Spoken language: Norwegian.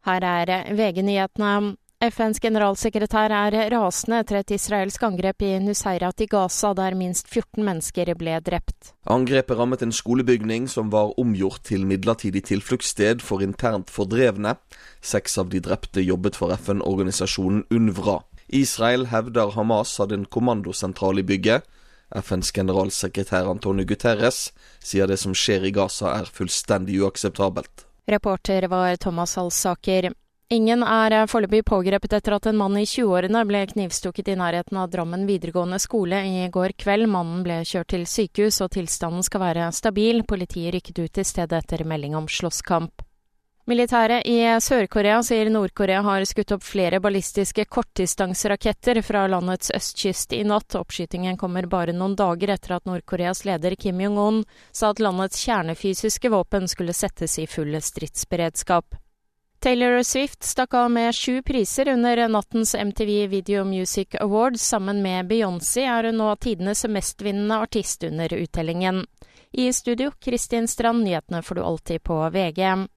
Her VG-nyhetene. FNs generalsekretær rasende etter et israelsk angrep i Nuseirat i Gaza, der minst 14 mennesker ble drept. Angrepet rammet en skolebygning som var omgjort til midlertidig tilfluktssted for internt fordrevne. 6 av de drepte jobbet for FN-organisasjonen UNRWA. Israel hevder Hamas hadde en kommandosentral i bygget. FNs generalsekretær Antonio Guterres sier det som skjer i Gaza fullstendig uakseptabelt. Reporter var Thomas Alsaker. Ingen foreløpig pågrepet etter at en mann i 20-årene ble knivstukket i nærheten av Drammen videregående skole i går kveld. Mannen ble kjørt til sykehus, og tilstanden skal være stabil. Politiet rykket ut i stedet etter melding om slåsskamp. Militæret i Sør-Korea sier Nord-Korea har skutt opp flere ballistiske kortdistanseraketter fra landets østkyst i natt. Oppskytingen kommer bare noen dager etter at Nord-Koreas leder Kim Jong-un sa at landets kjernefysiske våpen skulle settes i full stridsberedskap. Taylor Swift stakk av med 7 priser under nattens MTV Video Music Awards. Sammen med Beyoncé hun nå tidenes mestvinnende artist under uttellingen. I studio, Kristin Strand, nyhetene får du alltid på VG.